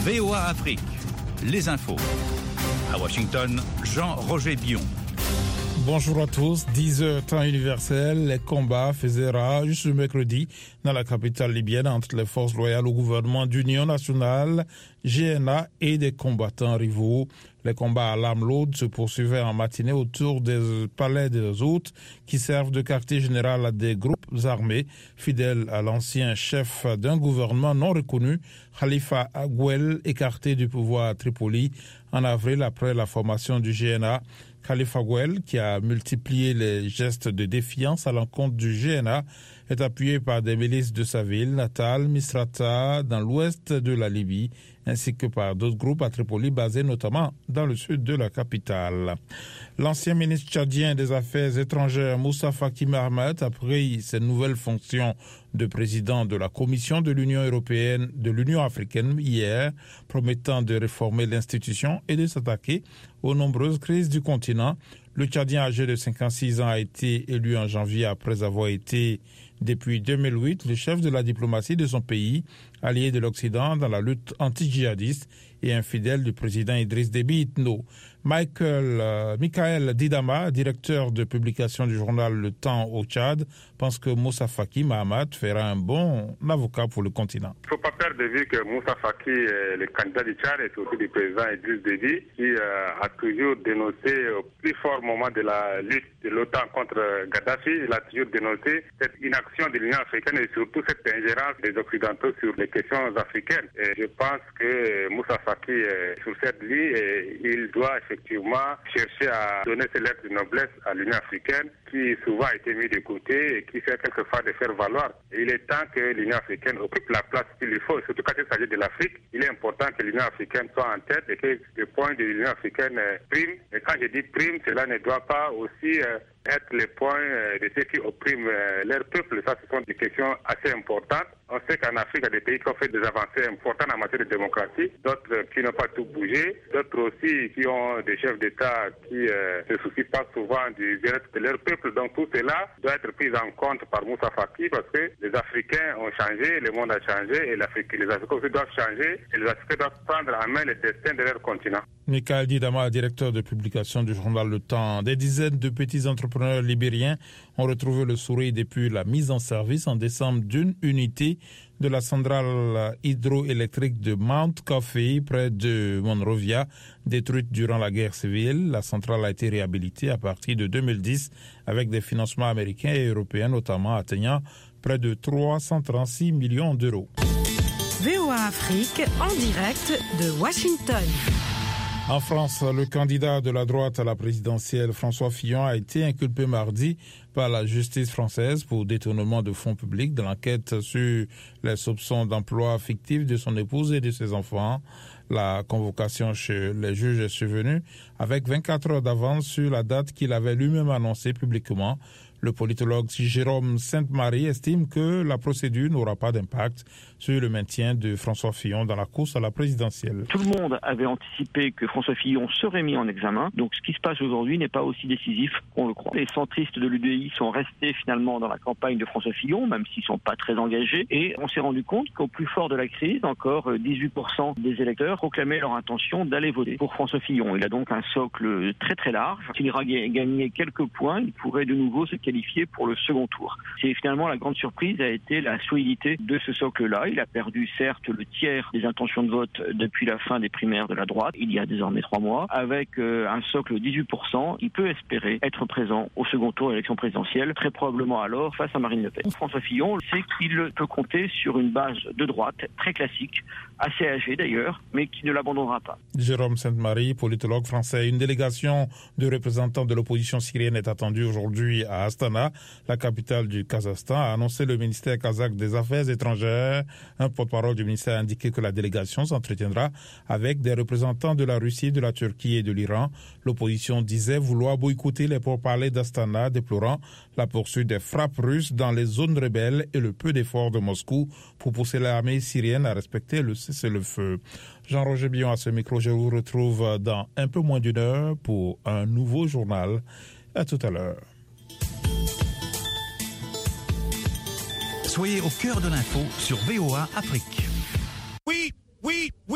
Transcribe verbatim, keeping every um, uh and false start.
V O A Afrique, les infos. À Washington, Jean-Roger Bion. Bonjour à tous, dix heures temps universel, les combats faisaient rage ce mercredi dans la capitale libyenne entre les forces loyales au gouvernement d'Union nationale, G N A et des combattants rivaux. Les combats à l'arme lourde se poursuivaient en matinée autour des palais des hôtes qui servent de quartier général à des groupes armés fidèles à l'ancien chef d'un gouvernement non reconnu, Khalifa Agouel, écarté du pouvoir à Tripoli en avril après la formation du G N A. Khalifa Agouel, qui a multiplié les gestes de défiance à l'encontre du G N A, est appuyé par des milices de sa ville natale, Misrata, dans l'ouest de la Libye, ainsi que par d'autres groupes à Tripoli basés notamment dans le sud de la capitale. L'ancien ministre tchadien des Affaires étrangères Moussa Faki Mahamat a pris ses nouvelles fonctions de président de la Commission de l'Union européenne, de l'Union africaine hier, promettant de réformer l'institution et de s'attaquer aux nombreuses crises du continent. Le Tchadien âgé de cinquante-six ans a été élu en janvier après avoir été, depuis deux mille huit, le chef de la diplomatie de son pays, allié de l'Occident dans la lutte anti-djihadiste et infidèle du président Idriss Déby Itno. Michael, euh, Michael Didama, directeur de publication du journal Le Temps au Tchad, pense que Moussa Faki Mahamat fera un bon avocat pour le continent. Il ne faut pas perdre de vue que Moussa Faki est le candidat du Tchad et surtout du président Idriss Déby qui euh, a toujours dénoncé au plus fort moment de la lutte de l'OTAN contre Gaddafi. Il a toujours dénoncé cette inaction de l'Union africaine et surtout cette ingérence des Occidentaux sur les questions africaines. Et je pense que Moussa Faki est sur cette ligne et il doit effectivement chercher à donner ses lettres de noblesse à l'Union africaine qui souvent a été mise de côté et qui fait quelquefois de faire valoir. Et il est temps que l'Union africaine occupe la place qu'il lui faut, surtout quand il s'agit de l'Afrique. Il est important que l'Union africaine soit en tête et que le point de l'Union africaine prime. Et quand je dis prime, cela ne doit pas aussi euh, être le point euh, de ceux qui oppriment euh, leur peuple. Ça, ce sont des questions assez importantes. On sait qu'en Afrique, il y a des pays qui ont fait des avancées importantes en matière de démocratie, d'autres euh, qui n'ont pas tout bougé, d'autres aussi qui ont des chefs d'État qui euh, se soucient pas souvent du bien-être de leur peuple. Donc tout cela doit être pris en compte par Moussa Faki parce que les Africains ont changé, le monde a changé et l'Afrique, les Africains aussi doivent changer et les Africains doivent prendre en main le destin de leur continent. Michael Didama, directeur de publication du journal Le Temps. Des dizaines de petits entrepreneurs libériens ont retrouvé le sourire depuis la mise en service en décembre d'une unité de la centrale hydroélectrique de Mount Coffee près de Monrovia, détruite durant la guerre civile. La centrale a été réhabilitée à partir de deux mille dix avec des financements américains et européens notamment atteignant près de trois cent trente-six millions d'euros. V O A Afrique en direct de Washington. En France, le candidat de la droite à la présidentielle, François Fillon, a été inculpé mardi par la justice française pour détournement de fonds publics dans l'enquête sur les soupçons d'emploi fictif de son épouse et de ses enfants. La convocation chez les juges est survenue avec vingt-quatre heures d'avance sur la date qu'il avait lui-même annoncée publiquement. Le politologue Jérôme Sainte-Marie estime que la procédure n'aura pas d'impact sur le maintien de François Fillon dans la course à la présidentielle. Tout le monde avait anticipé que François Fillon serait mis en examen, donc ce qui se passe aujourd'hui n'est pas aussi décisif qu'on le croit. Les centristes de l'U D I sont restés finalement dans la campagne de François Fillon, même s'ils ne sont pas très engagés, et on s'est rendu compte qu'au plus fort de la crise, encore dix-huit pour cent des électeurs proclamaient leur intention d'aller voter pour François Fillon. Il a donc un socle très très large. S'il ira gagner quelques points, il pourrait de nouveau se qualifier pour le second tour. C'est finalement la grande surprise a été la solidité de ce socle-là. Il a perdu certes le tiers des intentions de vote depuis la fin des primaires de la droite, il y a désormais trois mois. Avec euh, un socle dix-huit pour cent, il peut espérer être présent au second tour de l'élection présidentielle, très probablement alors face à Marine Le Pen. François Fillon sait qu'il peut compter sur une base de droite très classique, assez âgée d'ailleurs, mais qui ne l'abandonnera pas. Jérôme Sainte-Marie, politologue français. Une délégation de représentants de l'opposition syrienne est attendue aujourd'hui à Astana, la capitale du Kazakhstan, a annoncé le ministère kazakh des Affaires étrangères. Un porte-parole du ministère a indiqué que la délégation s'entretiendra avec des représentants de la Russie, de la Turquie et de l'Iran. L'opposition disait vouloir boycotter les pourparlers d'Astana, déplorant la poursuite des frappes russes dans les zones rebelles et le peu d'efforts de Moscou pour pousser l'armée syrienne à respecter le cessez-le-feu. Jean-Roger Bion à ce micro, je vous retrouve dans un peu moins d'une heure pour un nouveau journal. À tout à l'heure. Soyez au cœur de l'info sur V O A Afrique.